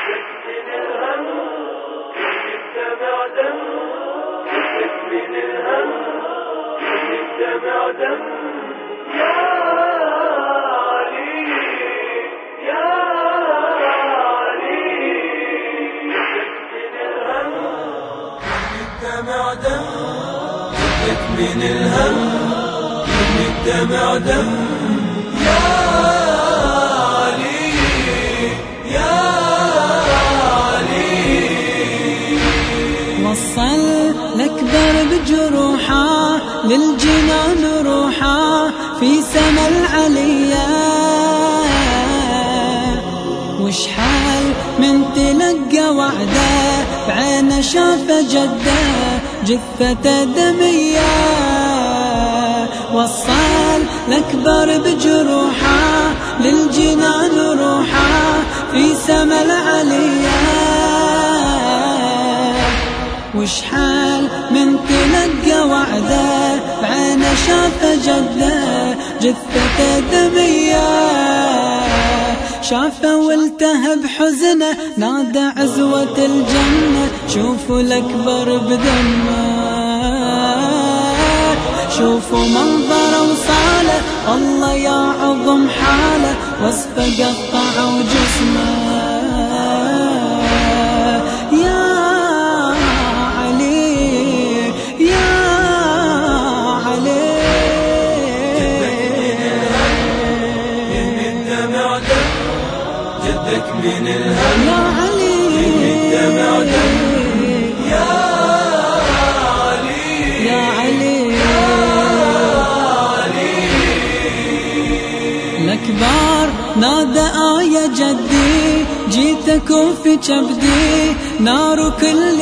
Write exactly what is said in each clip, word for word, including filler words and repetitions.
من الهم الدمع دم يا علي يا علي من الهم الدمع دم من الهم الدمع دم يا علي يا علي وصل الأكبر بجروحه للجنان روحه في سما العليا، وش حال من تلقى وعده بعينه شاف جده جثته دمية. وصل الأكبر بجروحه للجنان روحه في سما العليا، وش حال من تلقى وعده بعينه شاف جده جثته دمية. شافه والتهب حزنه نادى عزوة الجنة شوفوا الأكبر بدمه، شوفوا منظره وصاله الله يا عظم حاله وصفه قطعوا جسمه. جدك من الهم يا علي من الدمع دم يا علي يا علي يا علي. الأكبر نادى آية جدي جيتك في كبدي نار كل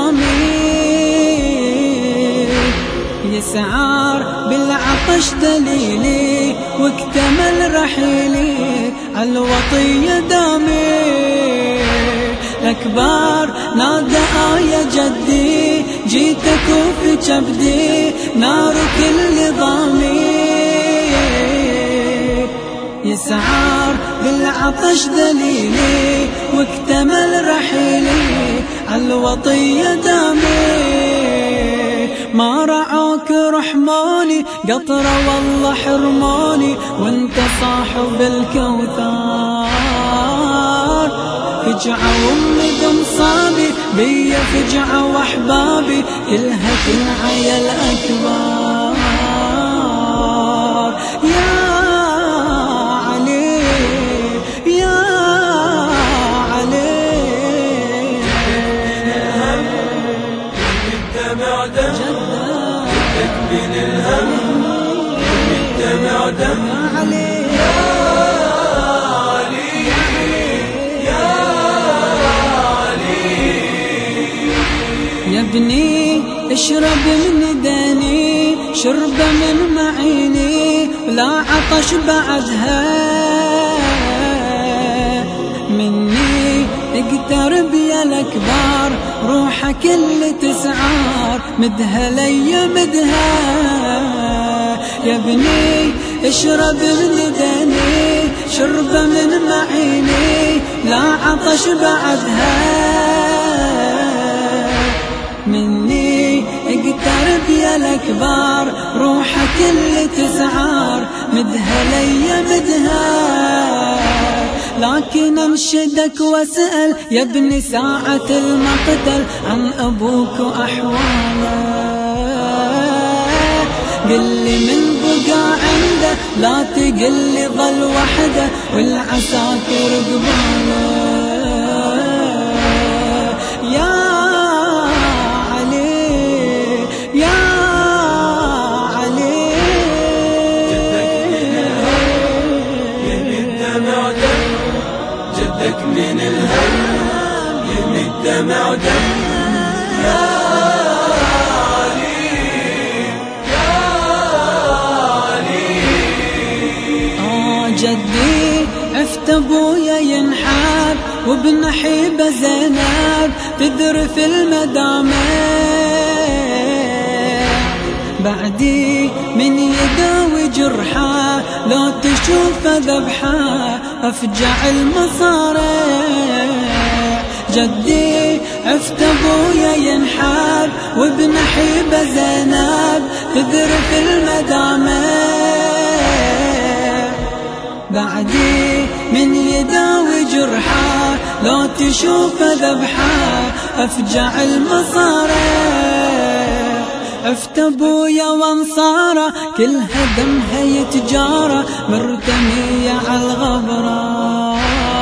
ضمير، يسعار بالعطش دليلي واكتمل رحيلي عالوطية دامي. الأكبر نادى آية جدي جيتك في كبدي نار كل ضمير، يسعار بالعطش دليلي واكتمل رحيلي عالوطية دامي. ما رعوك رحماني قطرة والله حرماني وانت صاحب الكوثر، فجعة وامي صابي بيا فجعة واحبابي كلها تنعي الأكبر. يا علي يا علي الدمع دم جدك من الهم الدمع دم يا علي يا علي. يا ابني اشرب من داني شرب من معيني ولا عطش بعدها مني اقترب يا الأكبر روحك اللي تسعار مدها لي مدها. يا ابني اشرب من داني شرب من معيني لا عطش بعدها مني اقترب يا الأكبر روحك اللي تسعار مدها لي مدها. لكن انشدك واسأل يا ابني ساعة المقتل عن أبوك وأحواله، قل لي من بقى عنده لا تقل لي ظل وحده والعساكر قباله. يا علي يا علي جدك من الهم يهمي الدمع دم يا علي يا علي. آه جدي عفت ابويا ينحب وابن حيبة زينب تذرف المدامع، بعدي من يداوي جرحه لو تشوف ذبحه أفجع المصارع. جدي عفت ابويا ينحب وابن حيبة زينب تذرف المدامع بعدي من يداوي جرحه لو تشوف ذبحه أفجع المصارع عفت ابويا وانصاره كلها دمها يتجاره مرتمية على الغبرة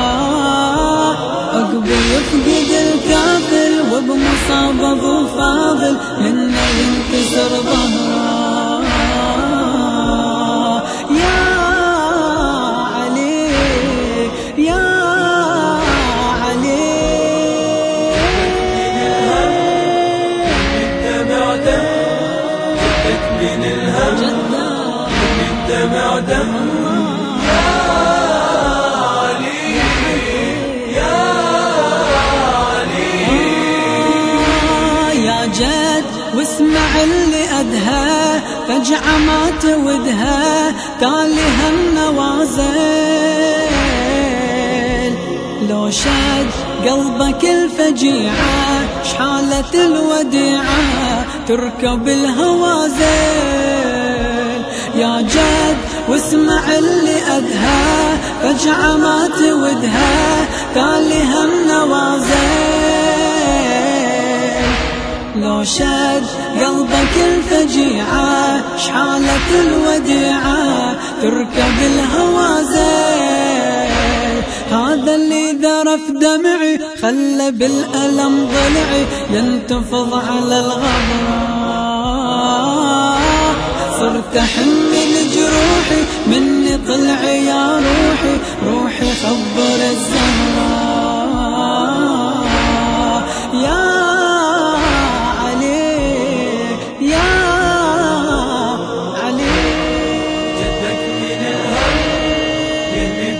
عقب يفقد الكافر وبمصاب ابو فاضل منه ينكسر ظهره يا علي يا علي الدمع دم جدك من الهم الدمع دم يا علي يا علي يا جد واسمع اللي أدهى فجعة ما تودها تاليها النوازل لو شد قلبك الفجيعة شحالة الوديعة تركب الهوازل يا جد واسمع اللي أدهى فجعة ما تودها تاليها النوازل لو شد قلبك الفجيعة شحالة الوديعة تركب الهوازل هذا اللي ذرف دمعي خلى بالألم ضلعي ينتفض على الغبرة صرت أحمل جروحي مني طلع يا روحي روحي خبر الزهراء يا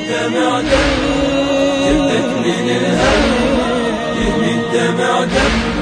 جدك من الهم يهمي الدمع دم